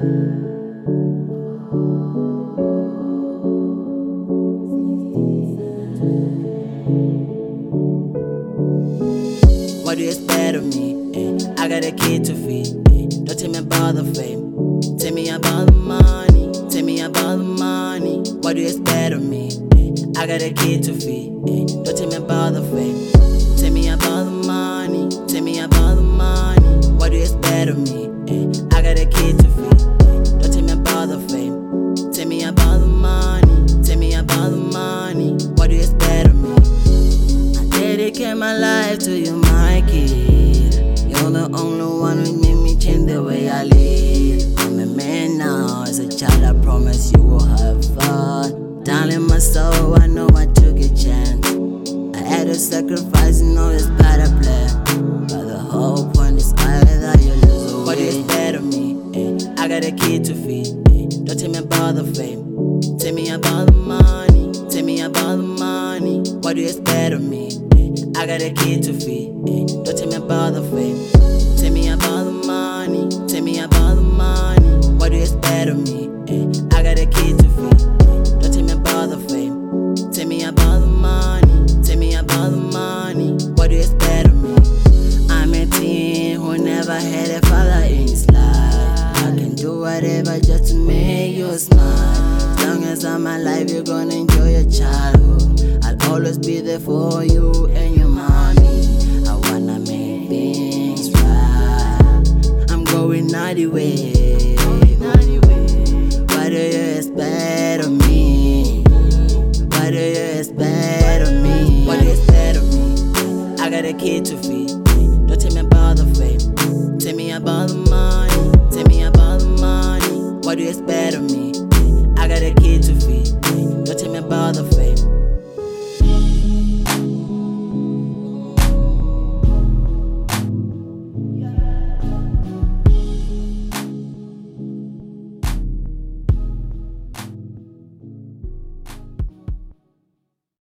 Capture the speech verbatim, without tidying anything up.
What do you expect of me? Eh, I got a kid to feed. Eh, don't tell me about the fame. Tell me about the money. Tell me about the money. What do you expect of me? Eh, I got a kid to feed. Eh, don't tell me about the fame. Tell me about the money. Tell me about the money. What do you expect of me? Eh, I got a kid to feed. Eh, don't tell me about the fame. Tell me about the money. Tell me about the money. What do you expect of me? Dedicate my life to you, my kid. You're the only one who made me change the way I live. I'm a man now, as a child I promise you will have fun. Darling, my soul, I know I took a chance. I had to sacrifice and know it's better plan. But the whole point is either you lose or what is better me? Eh, I got a kid to feed. Eh, don't tell me about the fame. Tell me about the money. Tell me about the money. What do you expect of me? I got a kid to feed. Eh, don't tell me about the fame. Tell me about the money. Tell me about the money. What do you expect of me? Eh, I got a kid to feed. Eh, don't tell me about the fame. Tell me about the money. Tell me about the money. What do you expect of me? I'm a teen who never had a father in his life. I can do whatever just to make you smile. As long as I'm alive, you're gonna enjoy your childhood. I'll always be there for you and your mommy. I wanna make things right. I'm going naughty way. What do you expect of me? What do you expect of me? What do you expect of me? I got a kid to feed. Don't tell me about the fame. Tell me about the money. Tell me about the money. What do you expect of me? I got a kid to feed. Don't tell me about the fame.